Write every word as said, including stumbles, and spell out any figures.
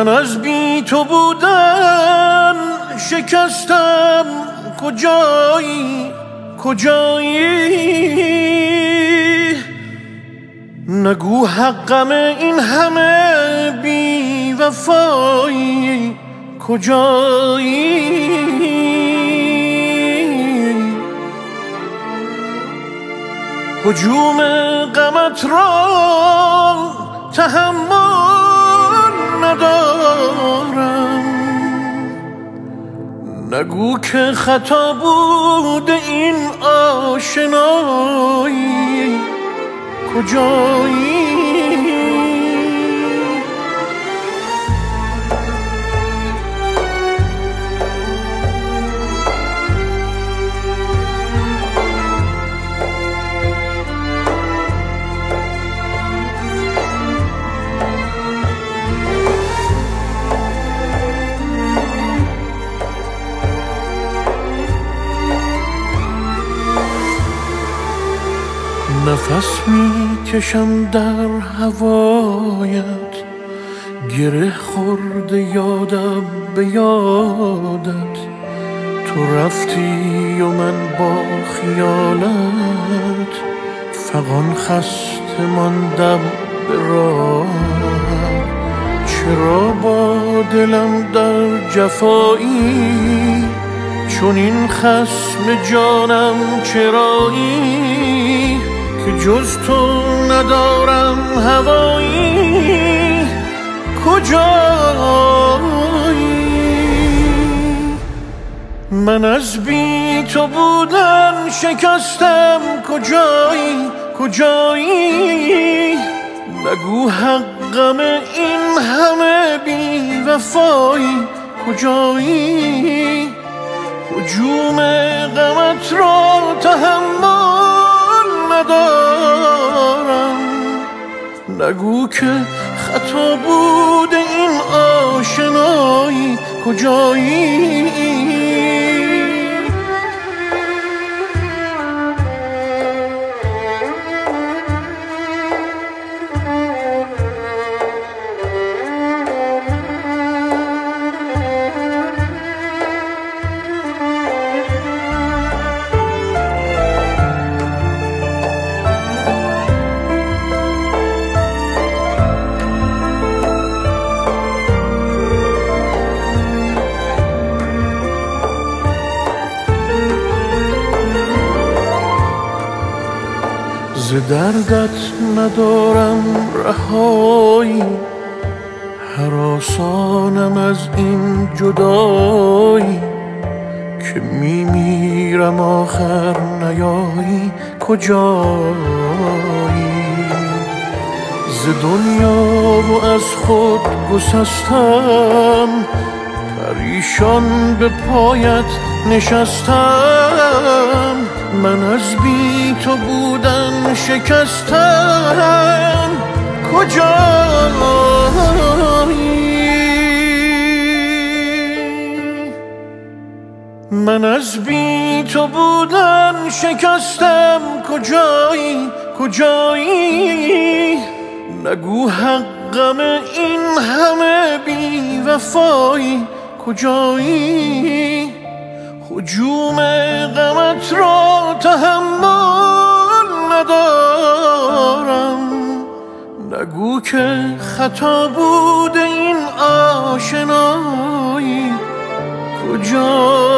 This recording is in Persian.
از بی تو بودن شکستم، کجایی کجایی؟ نگو حقم این همه بی وفایی، کجایی؟ هجوم غمت را تحمل ندارم، نگو که خطا بود این آشنایی، کجایی؟ نفس می کشم در هوایت، گره خورده یادم به یادت. تو رفتی و من با خیالت، فغان خسته ماندم به راهت. چرا با دلم در جفایی، چون این خصم جانم چرایی؟ که جز تو ندارم هوایی، کجایی؟ من از بی تو بودن شکستم، کجایی کجایی؟ نگو حقم این همه بی وفایی، کجایی؟ هجوم غمت را تحمل ندارم، نگو که خطا بود این آشنایی، کجایی؟ ز دردت ندارم رهایی، هراسانم از این جدایی. که می میرم آخر نیایی، کجایی؟ ز دنیا و از خود گسستم، پریشان به پایت نشستم. من از بی تو بودن شکستم، کجایی؟ من از بی تو بودن شکستم، کجایی کجایی؟ نگو حقم این همه بی وفایی، کجایی؟ هجوم غمت را تحمل ندارم، نگو که خطا بود این آشنایی، کجایی؟